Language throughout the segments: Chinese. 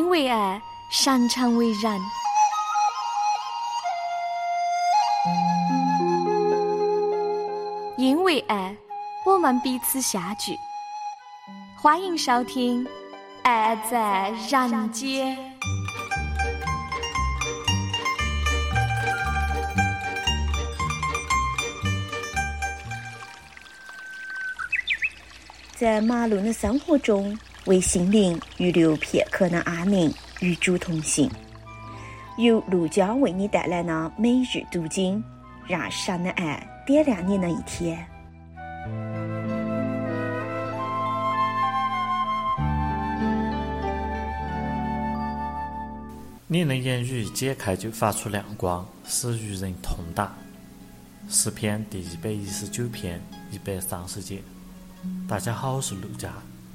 为爱，擅长为人。因为爱，我们彼此相聚。欢迎收听《爱在人间》。 在忙碌的生活中，为心灵预留片刻的安宁，与主同行。由陆江为你带来的每日读经，让神的爱点亮你的一天。 你的言语解开就发出亮光，使愚人通达。诗篇第119篇130节。大家好，我是陆家。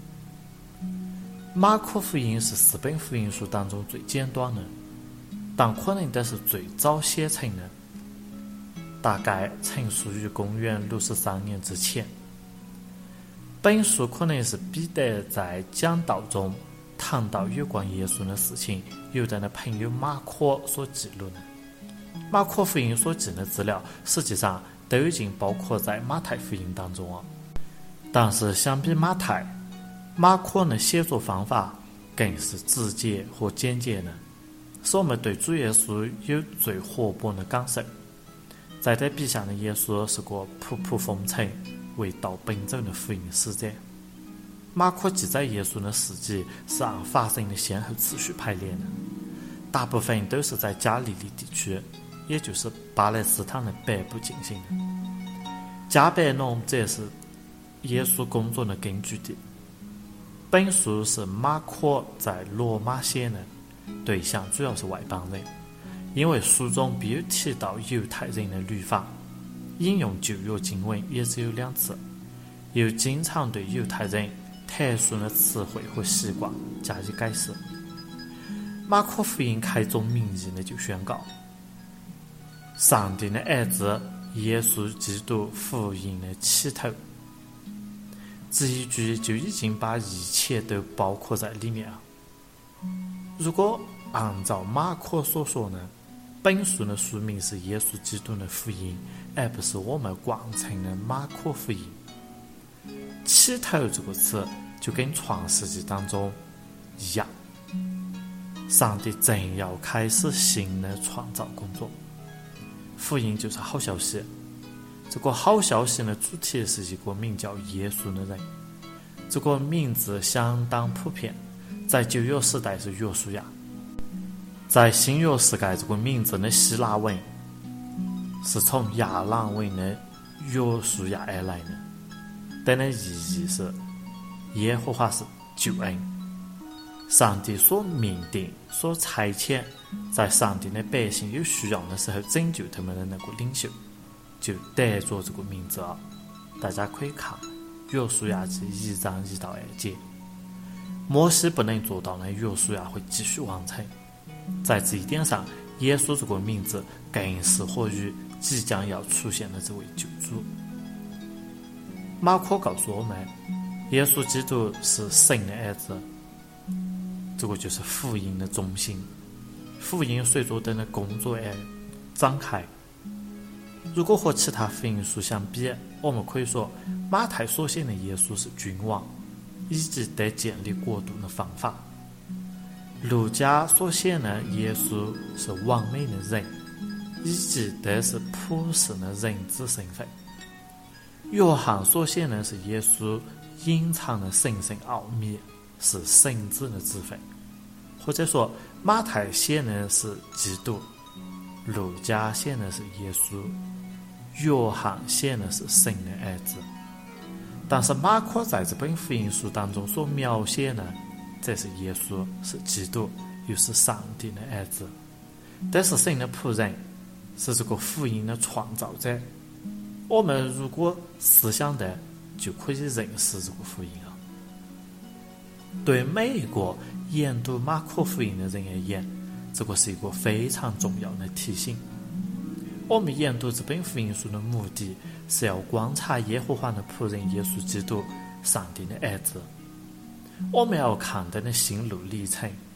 马可福音是4本福音书当中最简短的，但可能也是最早写成的，大概成书于公元63年之前。本书可能是彼得在讲道中谈到有关耶稣的事情，由他的朋友马可所记录的。马可福音所记的资料实际上都已经包括在马太福音当中了。但是相比马太，马可的写作方法更是直接和简洁的，使我们对主耶稣有最活泼的感受。在他笔下的耶稣是个仆仆风尘、为道奔走的福音使者。马可记载耶稣的事迹是按发生的先后次序排列的，大部分都是在加利利地区，也就是巴勒斯坦的北部进行的。加百农则是耶稣工作的根据地。本书是马可在罗马写的，对象主要是外邦人，因为书中必有提到犹太人的律法，引用旧约经文也只有2次，又经常对犹太人特殊的词汇和习惯加以解释。马可福音开宗明义的就宣告，上帝的儿子耶稣基督福音的起头，这一句就已经把一切都包括在里面了。如果按照马可所说呢，本书的书名是耶稣基督的福音，而不是我们惯称的马可福音。起头这个词就跟创世纪当中一样，上帝正要开始新的创造工作。福音就是好消息，这个好消息的主题是一个名叫耶稣的人。这个名字相当普遍，在旧约时代是约书亚，在新约时代这个名字的希腊文是从亚兰文的约书亚而来的，它的意义是耶和华是救恩，上帝所命定所差遣，在上帝的百姓有需要的时候拯救他们的那个领袖，就得着这个名字了。大家可以看约书亚记1章1到2节。摩西不能做到的，约书亚会继续完成。在这一点上，耶稣这个名字更适合于即将要出现的这位救主。马可告诉我们，耶稣基督是神的儿子，这个就是福音的中心。福音随着他的工作而展开。如果和其他福音书相比，我们可以说马太所写的耶稣是君王，以及得建立国度的方法。路加所写的耶稣是完美的人，以及得是普世的人子身份。约翰所写的是耶稣隐藏的神圣奥秘，是神子的子分。或者说马太写的是基督，路加写的是耶稣，约翰写的是神的儿子。但是马可在这本福音书当中所描写的，这是耶稣是基督，又是上帝的儿子，这是神的仆人，是这个福音的创造者。我们如果思想的，就可以认识这个福音了。对每一个研读马可福音的人而言，这个是一个非常重要的提醒。我们研读这本福音书的目的是要观察耶和华的仆人耶稣基督，上帝的儿子。我们要看他的心路历程，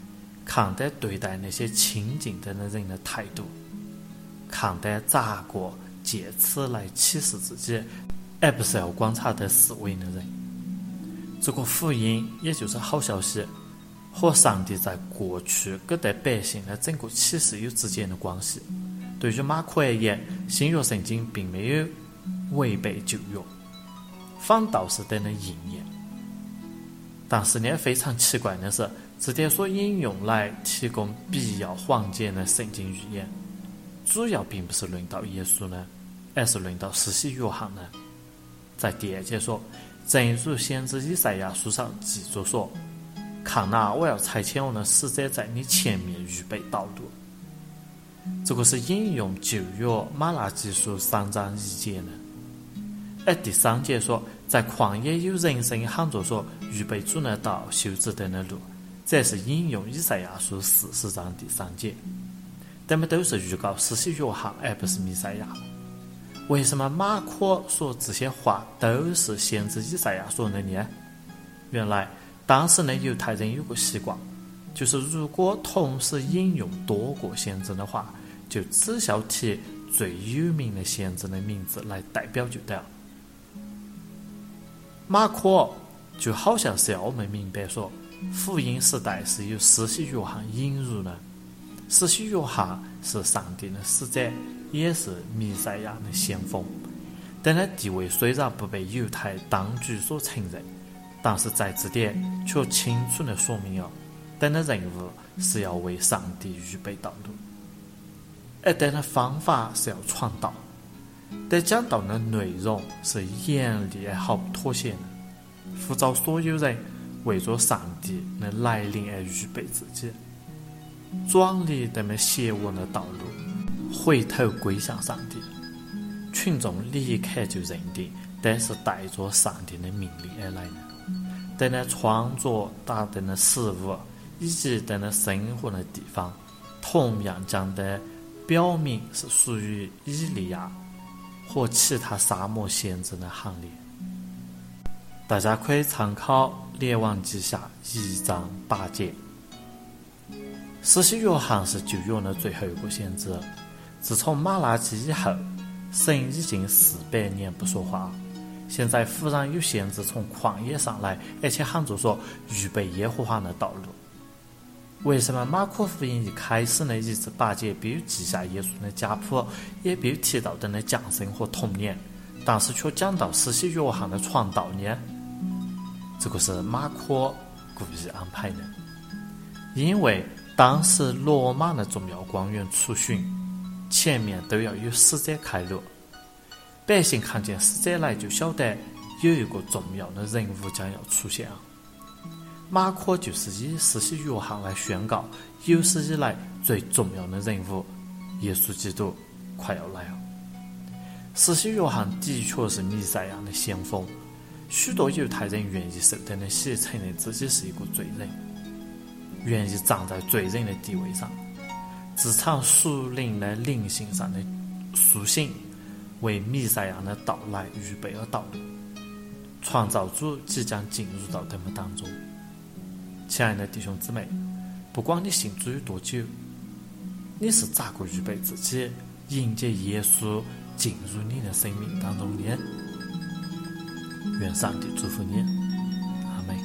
看待对待那些亲近的人的态度，看待咋个借此来启示自己，而不是要观察得四围的人。这个福音也就是好消息，和上帝在过去给对百姓的整个启示有直接的关系。对于马可而言，新约圣经并没有违背旧约，反倒是得了应验。但是呢，非常奇怪的是，这点所引用来提供必要缓解的圣经预言，主要并不是论到耶稣呢，而是论到施洗约翰呢。在第2节说，正如先知以赛亚书上记着说，看哪，我要差遣我的使者在你前面预备道路。这个是引用旧约马拉基书3章1节呢。而第3节说，在旷野有人声喊着说，预备主的道，修直灯的路，这是引用以赛亚书40章第3节。他们都是预告施洗约翰，而不是弥赛亚。为什么马可说这些话都是先知以赛亚说的呢？原来当时的犹太人有个习惯，就是如果同时引用多个先知的话，就只需要提最有名的先知的名字来代表就对了。马可就好像是要我们明白说，福音时代是由施洗约翰引入的，施洗约翰是上帝的使者，也是弥赛亚的先锋。但他地位虽然不被犹太当局所承认，但是在这点却清楚地说明了，他的任务是要为上帝预备道路，而他的方法是要传道。但讲道的内容是严厉而毫不妥协的，呼召所有人为着上帝的来临而预备自己，转离他们邪恶的道路，回头归向上帝。群众立刻就认定这是带着上帝的命令而来的，他的穿着、打他的食物以及他的生活的地方，同样将他表明是属于以利亚和其他沙漠先知的行列。大家可以参考列王记下1章8节。施洗约翰是旧约的最后一个先知，自从马拉基以后，神已经400年不说话，现在忽然有先知从旷野上来，而且喊着说预备耶和华的道路。为什么马可福音一开始的1至8节没有记下耶稣的家谱，也没有提到他的降生和童年，但是却讲到施洗约翰的传道呢？这个是马可故意安排的，因为当时罗马的重要官员出巡，前面都要有使者开路，百姓看见使者来就晓得有一个重要的人物将要出现。马可就是以施洗约翰来宣告有史以来最重要的人物耶稣基督快要来了。施洗约翰的确是弥赛亚的先锋，许多犹太人愿意受他的洗，承认自己是一个罪人，愿意站在罪人的地位上，自场属灵的灵性上的苏醒，为弥赛亚的到来预备了道路。创造主即将进入到他们当中。亲爱的弟兄姊妹，不管你信主有多久，你是咋个预备自己迎接耶稣进入你的生命当中呢？愿上帝祝福你，阿们。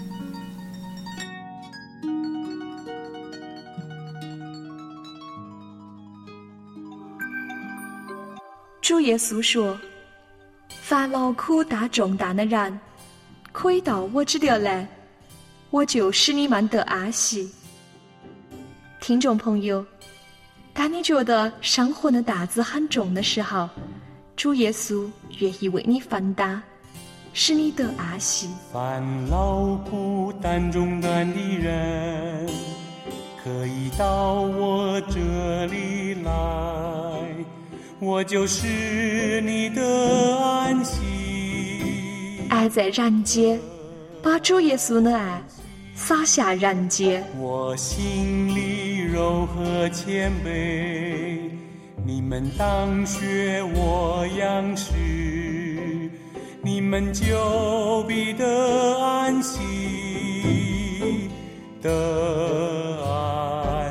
主耶稣说，凡劳苦大重担的人，可以到我这里来，我就使你们得安息。听众朋友，当你觉得生活的担子很重的时候，主耶稣愿意为你分担，使你得安息。 凡劳苦担重担的人，可以到我这里来，我就使你得安息。 爱在人间，把主耶稣的爱洒下人间。 我心里柔和谦卑，你们当学我样式，你们就必得安息，得安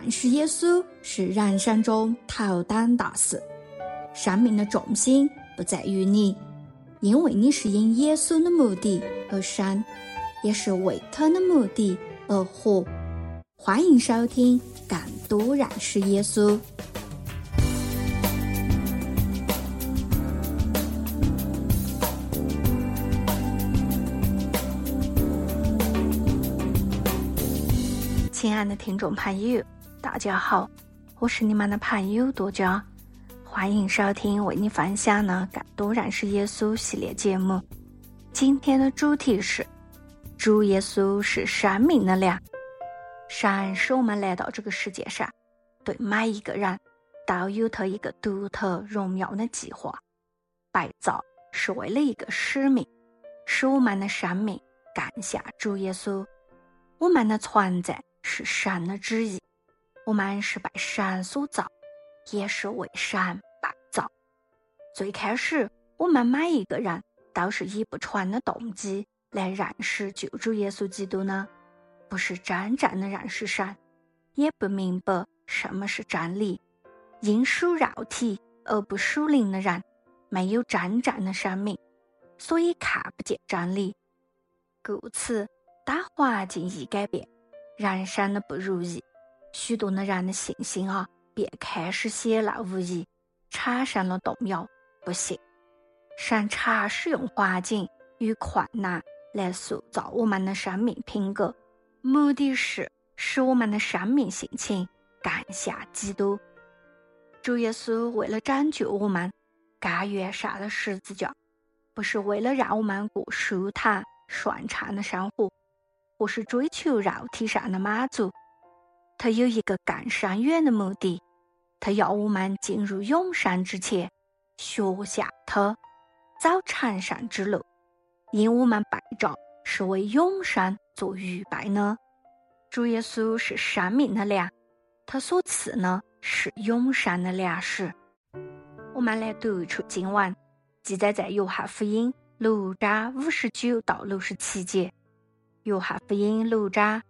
认识耶稣是人生中头等大事。生命的重心不在于你，因为你是因耶稣的目的而生，也是为他的目的而活。欢迎收听更多认识耶稣。亲爱的听众朋友，大家好，我是你们的朋友多佳，欢迎收听为你分享的更多认识耶稣系列节目。今天的主题是主耶稣是生命的粮。神使我们来到这个世界上，对每一个人都有他一个独特荣耀的计划。被造是为了一个使命，使我们的生命感谢主耶稣。我们的存在是神的旨意，我们是被神所造，也是为神被造。最开始，我们每一个人都是以不纯的动机来认识救主耶稣基督呢，不是真正的认识神，也不明白什么是真理。因属肉体而不属灵的人，没有真正的生命，所以看不见真理。故此，当环境一改变，人生的不如意，许多的人的信心便开始显露无遗，产生了动摇、不信。神常使用环境与困难来塑造我们的生命品格，目的是使我们的生命性情感谢基督。主耶稣为了拯救我们，甘愿上了十字架，不是为了让我们过舒坦顺畅的生活，或是追求肉体上的满足。他有一个更深远的目的，他要我们进入永生之前，学下他，走成圣之路，因我们被召是为永生做预备呢。主耶稣是生命的粮，他所赐呢是永生的粮食。我们来读出经文，记载在约翰福音6章59到67节。约翰福音6章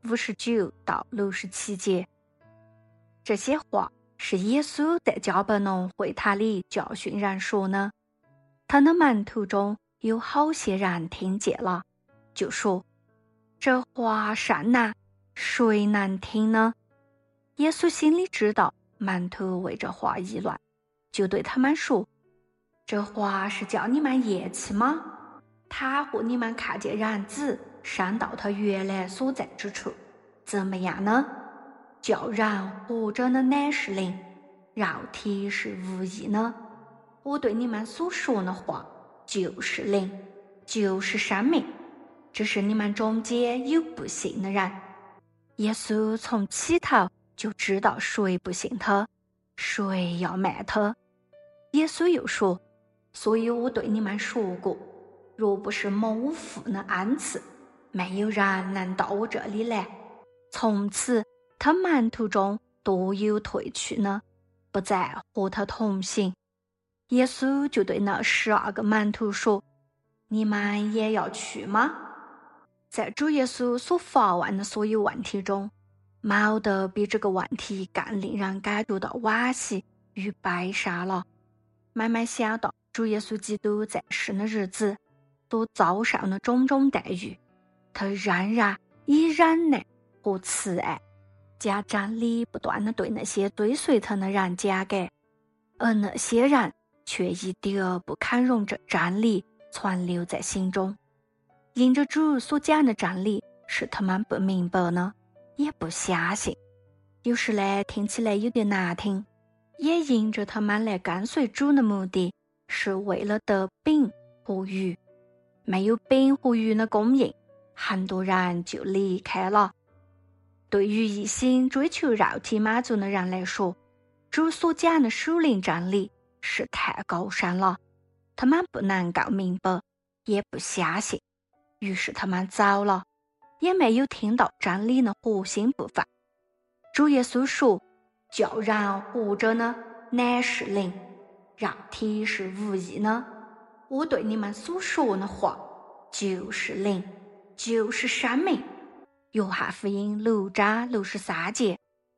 59到67节。这些话是耶稣在迦百农会堂里教训人说呢。他的门徒中有好些人听见了，就说：这话甚难，谁能听呢？耶稣心里知道门徒为这话议论，就对他们说：这话是叫你们厌弃吗？他或你们看见人子上到他原来所在之处，怎么样呢？叫人活着的乃是灵，肉体是无益呢。我对你们所说的话就是灵，就是生命，只是你们中间有不信的人。耶稣从起头就知道谁不信他，谁要卖他。耶稣又说：所以我对你们说过，若不是蒙父的恩赐，没有人能到我这里来。从此他门徒中多有退去呢，不再和他同行。耶稣就对那12个门徒说：你们也要去吗？在主耶稣所发问的所有问题中，没得比这个问题更令人感觉到惋惜与悲伤了。慢慢想到主耶稣基督在世的日子所遭受的种种待遇，他仍然以忍耐和慈爱将真理不断地对那些追随他的人讲给，而那些人却一点儿不肯容这真理存留在心中。因着主所讲的真理是他们不明白呢，也不相信，有时来听起来有点难听，也因着他们来跟随主的目的是为了得饼和鱼，没有饼和鱼的供应，很多人就离开了。对于一心追求肉体满足的人来说，主所讲的属灵真理是太高深了，他们不能够明白，也不相信，于是他们走了，也没有听到真理的核心部分。主耶稣说：叫人活着呢，乃是灵，肉体是无益呢。我对你们所说的话就是灵，就是生命。约翰福音6章63节。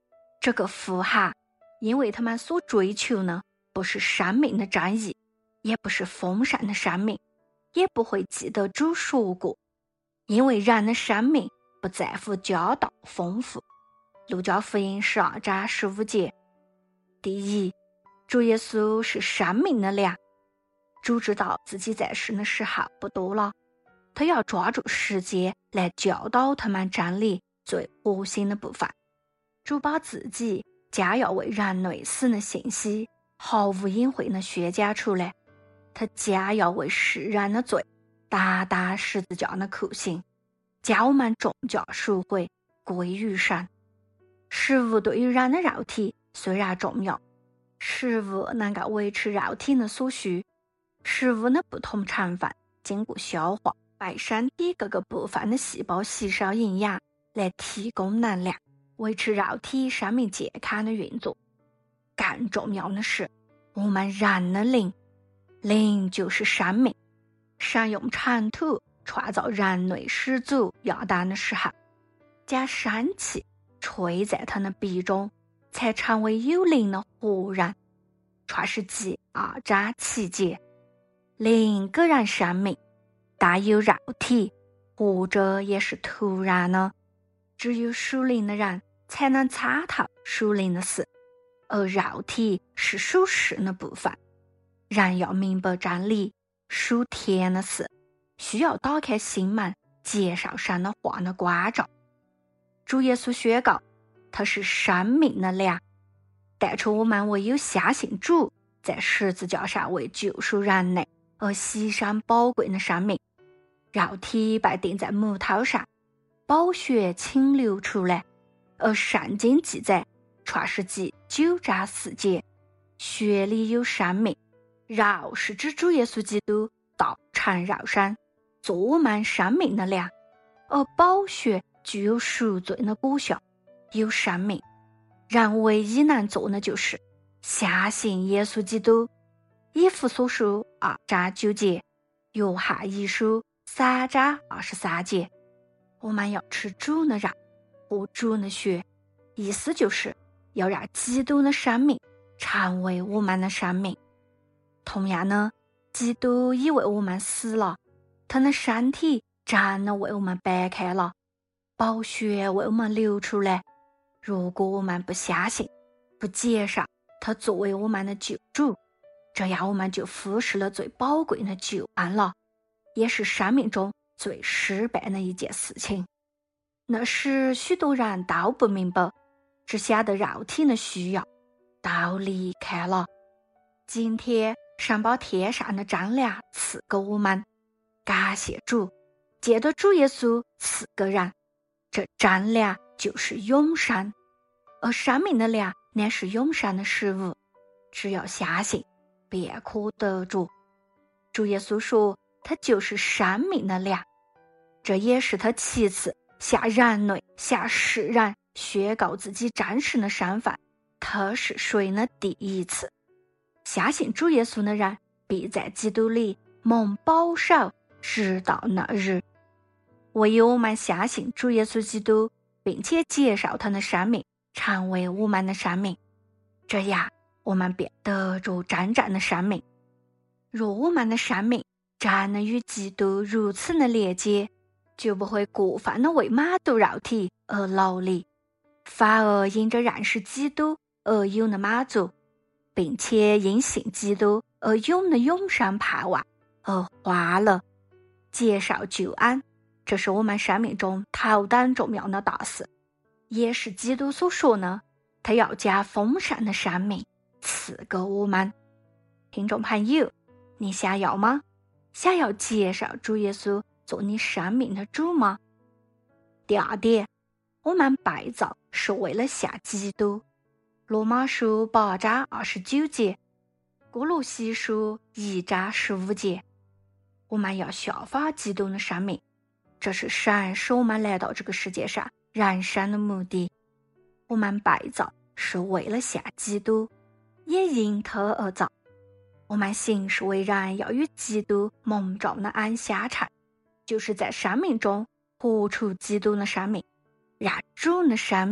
这个福哈，因为他们所追求呢，不是生命的正义，也不是丰盛的生命，也不会记得主说过，因为人的生命不在乎家道丰富。路加福音12章15节。第一，主耶稣是生命的粮。主知道自己在世的时候不多了，他要抓住时间来教导他们真理最核心的部分。主把自己将要为人类死的信息毫无隐晦地宣讲出来，他将要为世人的罪担当十字架的酷刑，将我们众家赎回归于神。食物对于人的肉体虽然重要，食物能够维持肉体的所需，食物的不同成分经过消化，被身体各个部分的细胞吸收营养，来提供能量，维持肉体生命健康的运作。更重要的是，我们人的灵就是生命。神用尘土创造人类始祖亚当的时候，将生气吹在他的鼻中，才成为有灵的活人。创世纪2章7节。灵给人生命，但有肉体，活着也是突然的。只有属灵的人才能参透属灵的事，而肉体是属世的部分。人要明白真理，属天的事，需要打开心门，接受神的话的关照。主耶稣宣告，他是生命的粮，带出我们唯有相信主在十字架上为救赎人类而牺牲宝贵的生命。肉体被钉在木头上，宝血倾流出来，而圣经记载创世纪9章4节，血里有生命。肉是指主耶稣基督道成肉身，做我们生命的粮，而宝血具有赎罪的果效，有生命。人唯一能做的就是相信耶稣基督。以弗所书2章9节，约翰一书3章23节。我们要吃主的肉，喝主的血，意思就是要让基督的生命成为我们的生命。同样呢，基督已为我们死了，他的身体真的为我们掰开了，宝血为我们流出来。如果我们不相信，不接受他作为我们的救主，这样我们就忽视了最宝贵的救恩了，也是生命中最失败的一件事情。那时许多人都不明白，只晓得肉体的需要，都离开了。今天神把天上的真粮赐给我们，感谢主，借着主耶稣赐给人，这真粮就是永生，而生命的粮乃是永生的食物，只要相信便可得着。主耶稣说他就是生命的粮，这也是他其次向人类向世人宣告自己真实的身份，他是谁的第一次。相信主耶稣的人必在基督里蒙保守直到那日。唯有我们相信主耶稣基督，并且接受他的生命成为我们的生命，这样我们便得着真正的生命。若我们的生命真的与基督如此的连接，就不会过分的为满足肉体而劳力，反而因着认识基督而有了满足，并且因信基督而有了永生盼望而欢乐。接受救恩，这是我们生命中头等重要的大事，也是基督所说的，他要将丰盛的生命赐给我们。听众朋友，你想要吗？想要接受主耶稣做你生命的主吗？第二点，我们被造是为了像基督。罗马书8章29节，哥罗西书1章15节。我们要效法基督的生命，这是神使我们来到这个世界上人生的目的。我们被造是为了像基督，也因他而造。我们行事为人要与基督蒙召的恩相称，就是在生命中活出基督的生命，让主的生命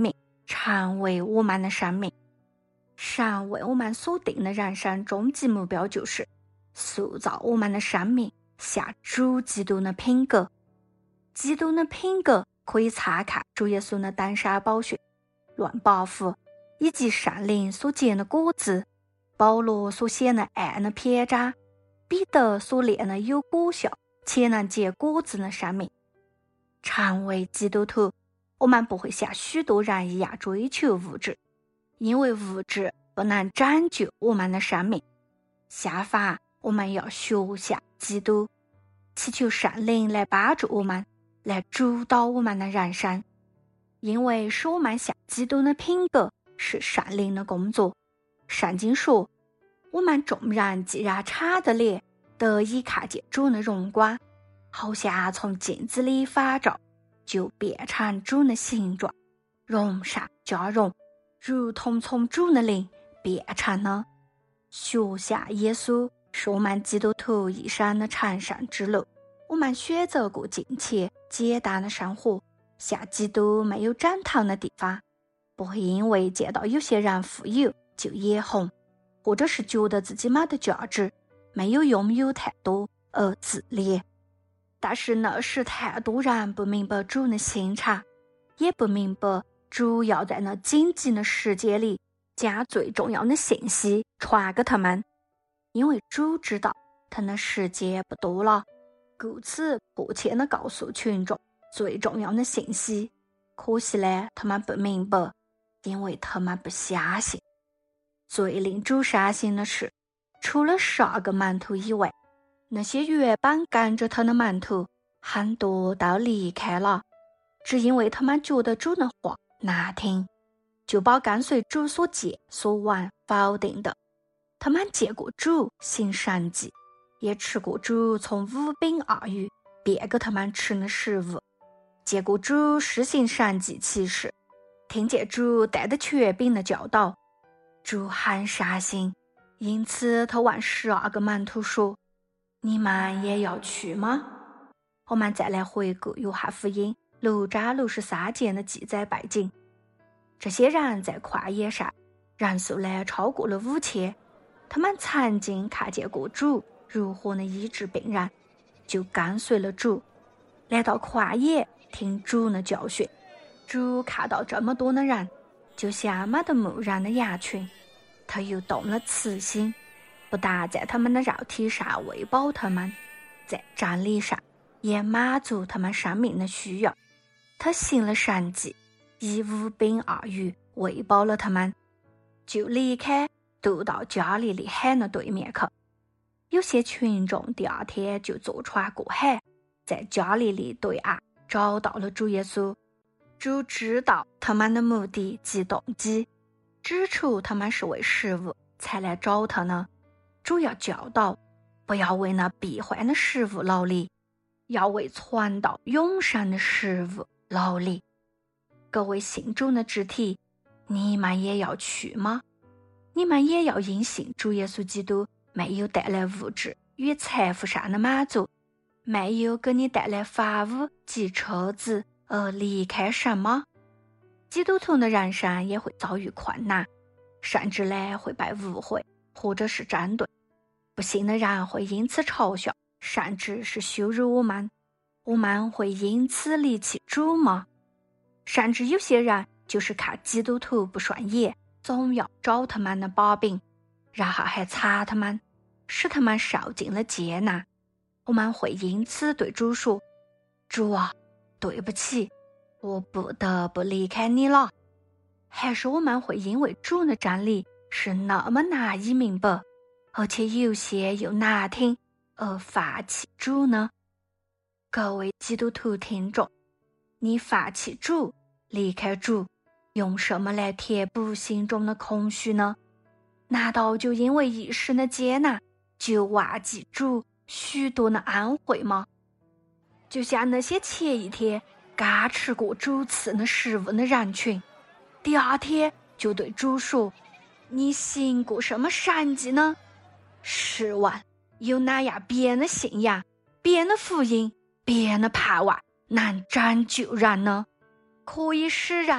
成为我们的生命。神为我们所定的人生终极目标就是塑造我们的生命像主基督的品格。基督的品格可以参看主耶稣的登山宝训、乱宝符以及圣灵所结的果子，保罗所写的爱的篇章，彼得所练的有果效且能结果子的生命。成为基督徒，我们不会像许多人一样追求物质，因为物质不能拯救我们的生命。相反，我们要学像基督，祈求圣灵来帮助我们，来主导我们的人生。因为使我们像基督的品格是圣灵的工作。圣经说，我们众人既然敞着脸得以看见主的荣光，好像从镜子里反照，就变成主的形状，荣上加荣，如同从主的灵变成了。学像耶稣是我们基督徒一生的成圣之路。我们选择过敬虔简单的生活，像基督没有展堂的地方，不会因为见到有些人富有就眼红，或者是觉得自己没得价值，没有拥有太多而自怜。但是那时太多人不明白主的心肠，也不明白主要在那紧急的时间里将最重要的信息传给他们，因为主知道他的时间不多了，故此迫切地告诉群众最重要的信息。可惜呢，他们不明白，因为他们不相信。最令主伤心的是，除了12个门徒以外，那些原本跟着他的门徒很多都离开了，只因为他们觉得主的话难听，就把跟随主所见所闻否定的。他们见过主行神迹，也吃过主从5饼2鱼变给他们吃的食物，见过主施行神迹奇事，听见主带着权柄的教导。主很伤心，因此他问12个门徒说，你们也要去吗？我们再来回顾约翰福音6章63节的记载背景。这些人在旷野上，人数呢超过了5000，他们曾经看见过主如何的医治病人，就跟随了主，来到旷野听主的教训。主看到这么多的人，就像没得牧人的羊群，他又动了慈心，不但在他们的肉体上喂饱他们，在真理上也满足他们生命的需要。他行了神迹，以5饼2鱼喂饱了他们，就离开，渡到加利利海的对面去。有些群众第2天就坐船过海，在加利利对岸找到了主耶稣。主知道他们的目的及动机，指出他们是为食物才来找他呢。主要教导，不要为那必坏的食物劳力，要为传到永生的食物劳力。各位信主的肢体，你们也要去吗？你们也要因信主耶稣基督没有带来物质与财富上的满足，没有给你带来房屋及车子而离开神吗？基督徒的人生也会遭遇困难，甚至呢会被误会或者是针对。不信的人会因此嘲笑，甚至是羞辱我们。我们会因此离弃主吗？甚至有些人就是看基督徒不顺眼，总要找他们的把柄，然后还查他们，使他们受尽了艰难。我们会因此对主说，主啊，对不起，我不得不离开你了。还是我们会因为主的真理是那么难以明白，而且有些又难听，而放弃主呢？各位基督徒听众，你放弃主，离开主，用什么来填补心中的空虚呢？难道就因为一时的艰难，就忘记主许多的安慰吗？就像那些前一天刚吃过主赐的食物的人群，第2天就对主说，你行过什么神迹呢？试问有哪样别的信仰、别的福音、别的盼望能拯救人呢？可以使人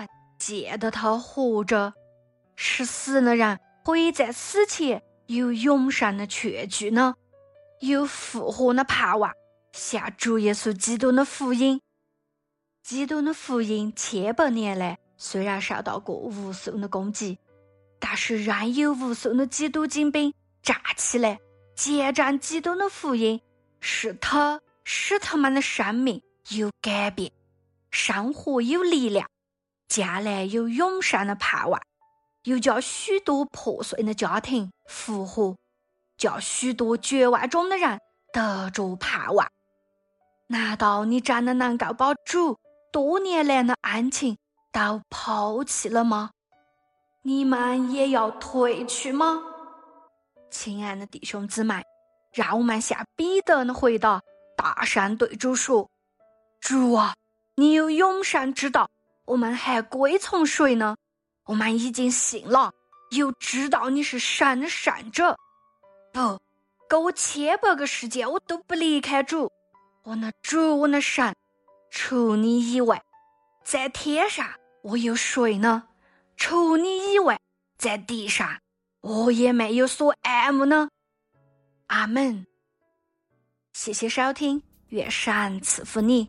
见得他活着，使死的人可以在死前有永生的确据呢，有复活的盼望，像主耶稣基督的福音。基督的福音千00年来虽然受到过无数的攻击，但是仍有无数的基督精兵站起来见证基督的福音，使他们的生命有改变，生活有力量，将来有永生的盼望，又叫许多破碎的家庭复活，叫许多绝望中的人得着盼望。难道你真的能够把主多年来的恩情都抛弃了吗？你们也要退去吗？亲爱的弟兄姊妹，让我们像彼得的回答，大声对主说：主啊，你有永生之道，我们还归从谁呢？我们已经信了，又知道你是神的圣者。不，给我700个世界，我都不离开主。我的主，我的神，除你以外，在天上我有谁呢？除你以外，在地上我也没有所爱慕呢。阿们。谢谢收听，愿神赐福你。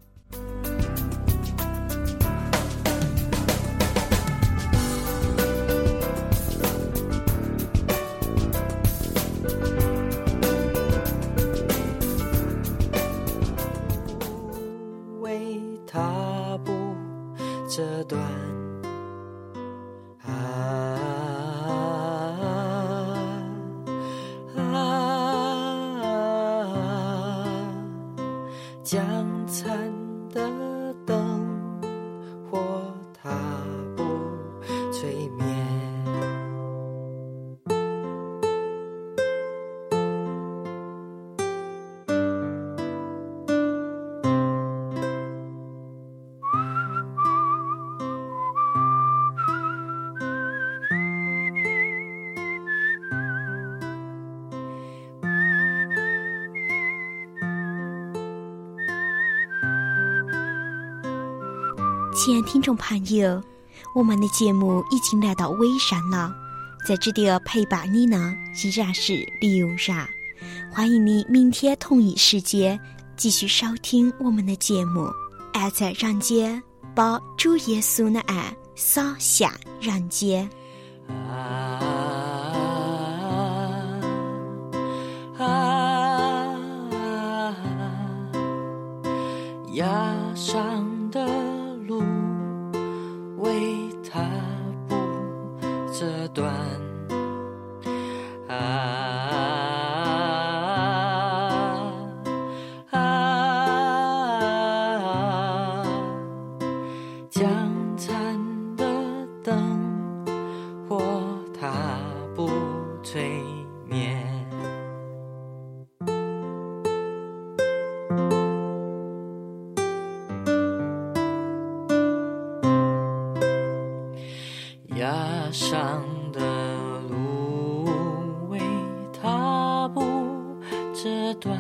为踏步这段将残的灯火踏步催眠， 亲爱听众朋友，我们的节目已经来到尾声了，在这里陪伴你呢依然是刘然，欢迎你明天同一时间继续收听我们的节目。爱在人间，把主耶稣的爱洒向人间。 压上的路为踏步这段将残的灯火踏步催眠，压上的路为踏步这段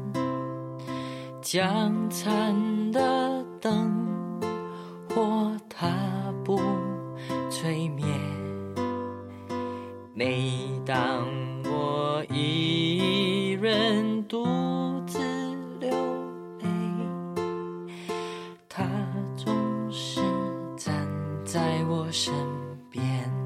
将残的灯火踏步催眠。每当我一人独自流泪，他总是站在我身边。